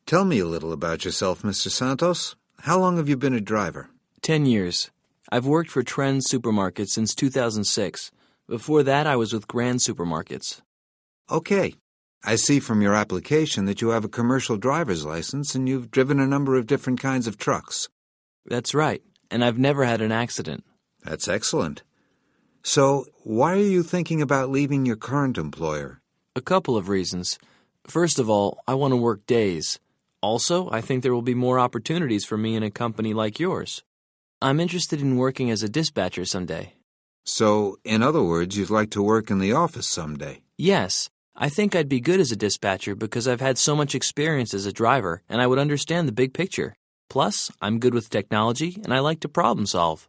Tell me a little about yourself, Mr. Santos. How long have you been a driver? 10 years. I've worked for Trend Supermarkets since 2006. Before that, I was with Grand Supermarkets. Okay. I see from your application that you have a commercial driver's license and you've driven a number of different kinds of trucks. That's right, and I've never had an accident. That's excellent. So, why are you thinking about leaving your current employer? A couple of reasons. First of all, I want to work days. Also, I think there will be more opportunities for me in a company like yours. I'm interested in working as a dispatcher someday. So, in other words, you'd like to work in the office someday? Yes, I think I'd be good as a dispatcher because I've had so much experience as a driver and I would understand the big picture. Plus, I'm good with technology and I like to problem solve.